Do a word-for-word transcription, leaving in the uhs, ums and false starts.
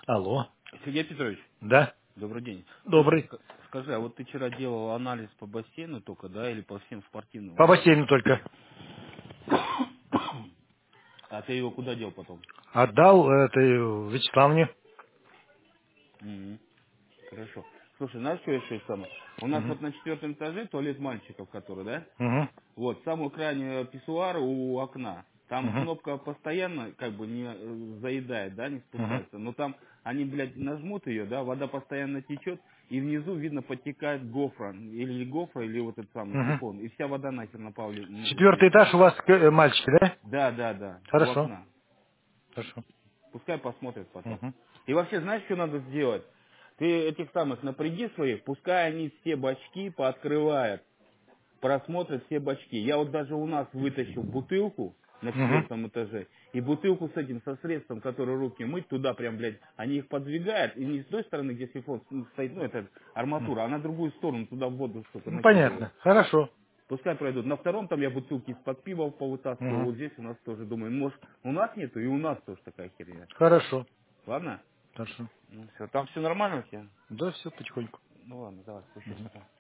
Алло. Сергей Петрович, Да. добрый день. Слушай, Добрый. ска- скажи, а вот ты вчера делал анализ по бассейну только, да, или по всем спортивным По вопросам? бассейну только. А ты его куда дел потом? Отдал этой Вячеславне. Мгм. Хорошо. Слушай, знаешь, что еще самое? У нас Угу. вот на четвертом этаже туалет мальчиков, который, да? Угу. Вот, самый крайний писсуар у окна. Там Угу. кнопка постоянно как бы не э, заедает, да, не Угу. спускается. Но там они, блядь, нажмут ее, да, вода постоянно течет, и внизу, видно, подтекает гофра. Или гофра, или вот этот самый Угу. сифон. И вся вода нахер на Павле внизу Четвертый течет. этаж у вас э, мальчики, да? Да, да, да, у Хорошо. окна. Хорошо. Пускай посмотрят потом. Угу. И вообще, знаешь, что надо сделать? Ты этих самых напряги своих, пускай они все бачки пооткрывают, просмотрят все бачки. Я вот даже у нас вытащил бутылку на Угу. четвертом этаже, и бутылку с этим, со средством, которое руки мыть, туда прям, блядь, они их подвигают, и не с той стороны, где сифон стоит, ну, это арматура, а на другую сторону, туда в воду что-то Ну, накидывают. понятно. Хорошо. Пускай пройдут. На втором там я бутылки из-под пива повытаскивал, Угу. вот здесь у нас тоже, думаю, может, у нас нету, и у нас тоже такая херня. Хорошо. Ладно? Хорошо. Ну все, там все нормально у тебя? Да, все потихоньку. Ну ладно, давай, спущу, Угу. пока.